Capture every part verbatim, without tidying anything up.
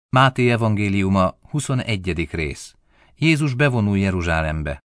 Máté evangéliuma, huszonegyedik rész. Jézus bevonul Jeruzsálembe.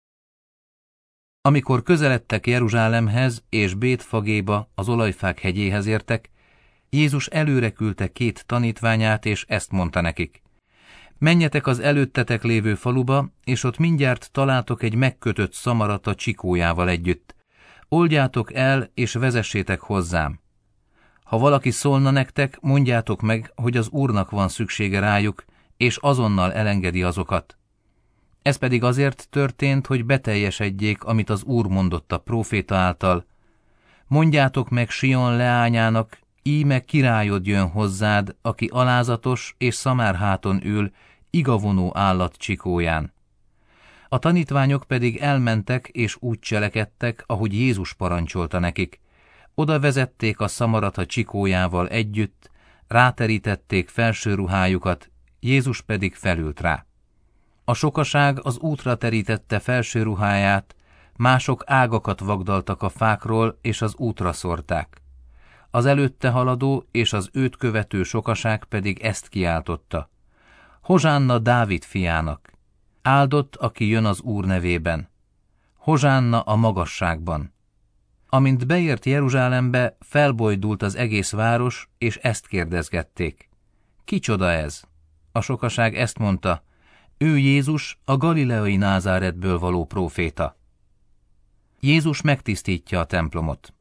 Amikor közeledtek Jeruzsálemhez és Bétfagéba, az Olajfák hegyéhez értek, Jézus előre küldte két tanítványát, és ezt mondta nekik: menjetek az előttetek lévő faluba, és ott mindjárt találtok egy megkötött szamarata csikójával együtt. Oldjátok el, és vezessétek hozzám. Ha valaki szólna nektek, mondjátok meg, hogy az Úrnak van szüksége rájuk, és azonnal elengedi azokat. Ez pedig azért történt, hogy beteljesedjék, amit az Úr mondott a próféta által. Mondjátok meg Sion leányának, íme királyod jön hozzád, aki alázatos és szamárháton ül, igavonó állat csikóján. A tanítványok pedig elmentek, és úgy cselekedtek, ahogy Jézus parancsolta nekik. Oda vezették a szamarata csikójával együtt, ráterítették felső ruhájukat, Jézus pedig felült rá. A sokaság az útra terítette felső ruháját, mások ágakat vagdaltak a fákról, és az útra szórták. Az előtte haladó és az őt követő sokaság pedig ezt kiáltotta: Hozsánna Dávid fiának! Áldott, aki jön az Úr nevében! Hozsánna a magasságban! Amint beért Jeruzsálembe, felbojdult az egész város, és ezt kérdezgették: kicsoda ez? A sokaság ezt mondta: ő Jézus, a galileai Názáretből való próféta. Jézus megtisztítja a templomot.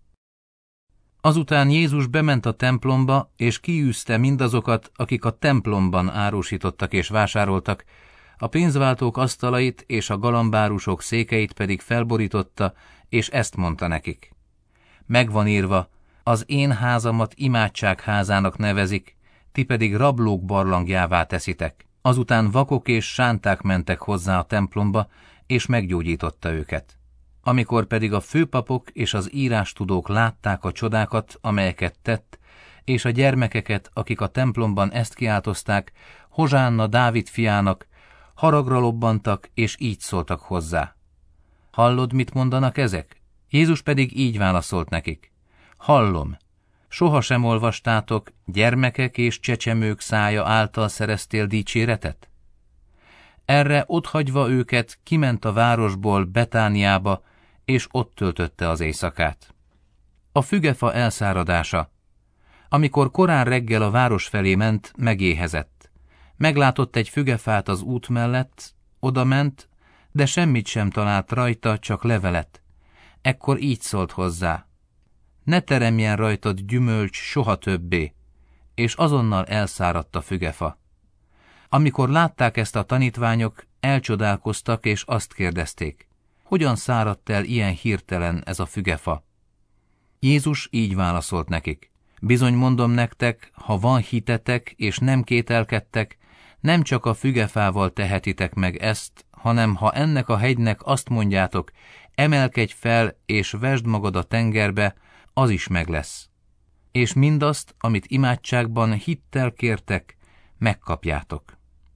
Azután Jézus bement a templomba, és kiűzte mindazokat, akik a templomban árusítottak és vásároltak, a pénzváltók asztalait és a galambárusok székeit pedig felborította, és ezt mondta nekik: megvan írva, az én házamat imádságházának nevezik, ti pedig rablók barlangjává teszitek. Azután vakok és sánták mentek hozzá a templomba, és meggyógyította őket. Amikor pedig a főpapok és az írástudók látták a csodákat, amelyeket tett, és a gyermekeket, akik a templomban ezt kiáltozták, Hozsánna Dávid fiának, haragra lobbantak, és így szóltak hozzá: hallod, mit mondanak ezek? Jézus pedig így válaszolt nekik: hallom. Soha sem olvastátok, gyermekek és csecsemők szája által szereztél dicséretet? Erre otthagyva őket kiment a városból Betániába, és ott töltötte az éjszakát. A fügefa elszáradása. Amikor korán reggel a város felé ment, megéhezett. Meglátott egy fügefát az út mellett, odament, de semmit sem talált rajta, csak levelet. Ekkor így szólt hozzá: ne teremjen rajtad gyümölcs soha többé, és azonnal elszáradt a fügefa. Amikor látták ezt a tanítványok, elcsodálkoztak, és azt kérdezték: hogyan száradt el ilyen hirtelen ez a fügefa? Jézus így válaszolt nekik: bizony mondom nektek, ha van hitetek, és nem kételkedtek, nem csak a fügefával tehetitek meg ezt, hanem ha ennek a hegynek azt mondjátok: emelkedj fel, és vesd magad a tengerbe, az is meg lesz. És mindazt, amit imádságban hittel kértek, megkapjátok.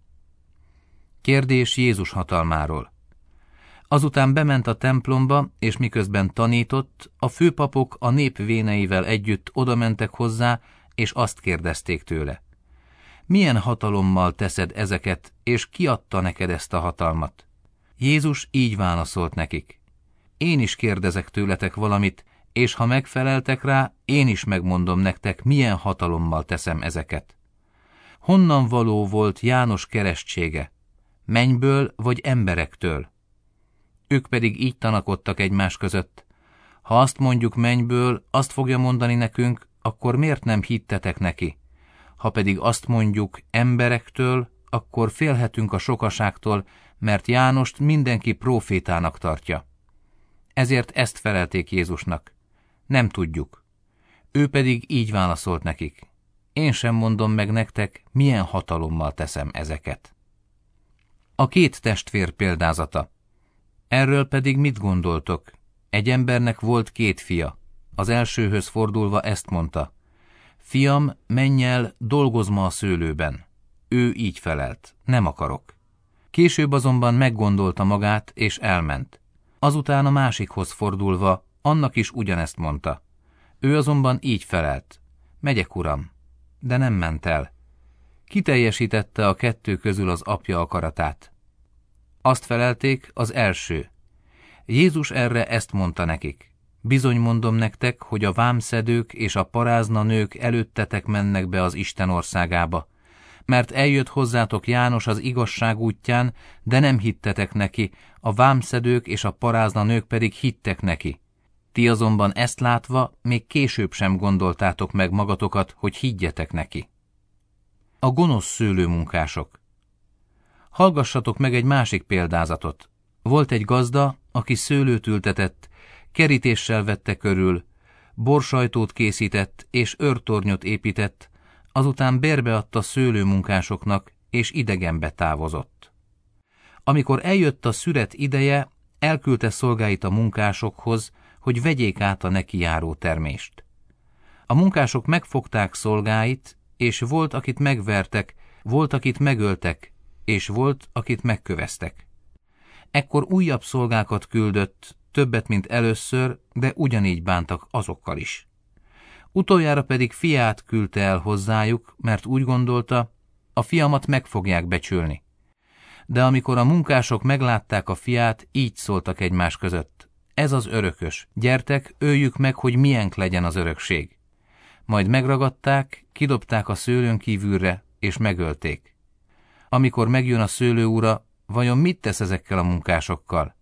Kérdés Jézus hatalmáról. Azután bement a templomba, és miközben tanított, a főpapok a nép véneivel együtt odamentek hozzá, és azt kérdezték tőle: milyen hatalommal teszed ezeket, és ki adta neked ezt a hatalmat? Jézus így válaszolt nekik: én is kérdezek tőletek valamit, és ha megfeleltek rá, én is megmondom nektek, milyen hatalommal teszem ezeket. Honnan való volt János keresztsége? Mennyből vagy emberektől? Ők pedig így tanakodtak egymás között: ha azt mondjuk mennyből, azt fogja mondani nekünk, akkor miért nem hittetek neki? Ha pedig azt mondjuk emberektől, akkor félhetünk a sokaságtól, mert Jánost mindenki prófétának tartja. Ezért ezt felelték Jézusnak: nem tudjuk. Ő pedig így válaszolt nekik: én sem mondom meg nektek, milyen hatalommal teszem ezeket. A két testvér példázata. Erről pedig mit gondoltok? Egy embernek volt két fia. Az elsőhöz fordulva ezt mondta: fiam, menj el, dolgozz ma a szőlőben. Ő így felelt: nem akarok. Később azonban meggondolta magát, és elment. Azután a másikhoz fordulva annak is ugyanezt mondta. Ő azonban így felelt: megyek, uram, de nem ment el. Kiteljesítette a kettő közül az apja akaratát? Azt felelték, az első. Jézus erre ezt mondta nekik: bizony mondom nektek, hogy a vámszedők és a parázna nők előttetek mennek be az Isten országába. Mert eljött hozzátok János az igazság útján, de nem hittetek neki, a vámszedők és a parázna nők pedig hittek neki. Ti azonban ezt látva még később sem gondoltátok meg magatokat, hogy higgyetek neki. A gonosz szőlőmunkások. Hallgassatok meg egy másik példázatot. Volt egy gazda, aki szőlőt ültetett, kerítéssel vette körül, borsajtót készített és őrtornyot épített, azután bérbeadta szőlőmunkásoknak, és idegenbe távozott. Amikor eljött a szüret ideje, elküldte szolgáit a munkásokhoz, hogy vegyék át a neki járó termést. A munkások megfogták szolgáit, és volt, akit megvertek, volt, akit megöltek, és volt, akit megköveztek. Ekkor újabb szolgákat küldött, többet, mint először, de ugyanígy bántak azokkal is. Utoljára pedig fiát küldte el hozzájuk, mert úgy gondolta, a fiamat meg fogják becsülni. De amikor a munkások meglátták a fiát, így szóltak egymás között: ez az örökös, gyertek, öljük meg, hogy milyenk legyen az örökség. Majd megragadták, kidobták a szőlőn kívülre, és megölték. Amikor megjön a szőlő ura, vajon mit tesz ezekkel a munkásokkal?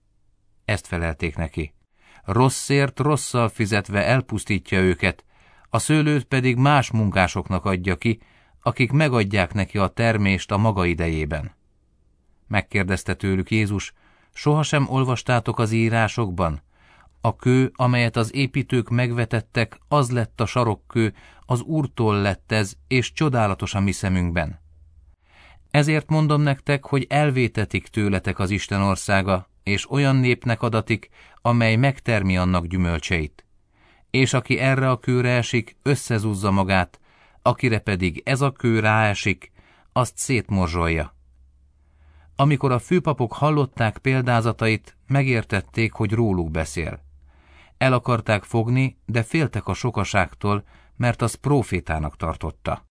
Ezt felelték neki: rosszért rosszal fizetve elpusztítja őket, a szőlőt pedig más munkásoknak adja ki, akik megadják neki a termést a maga idejében. Megkérdezte tőlük Jézus: sohasem olvastátok az írásokban? A kő, amelyet az építők megvetettek, az lett a sarokkő, az Úrtól lett ez, és csodálatos a mi szemünkben. Ezért mondom nektek, hogy elvétetik tőletek az Isten országa, és olyan népnek adatik, amely megtermi annak gyümölcseit. És aki erre a kőre esik, összezúzza magát, akire pedig ez a kő ráesik, azt szétmorzsolja. Amikor a főpapok hallották példázatait, megértették, hogy róluk beszél. El akarták fogni, de féltek a sokaságtól, mert az prófétának tartotta.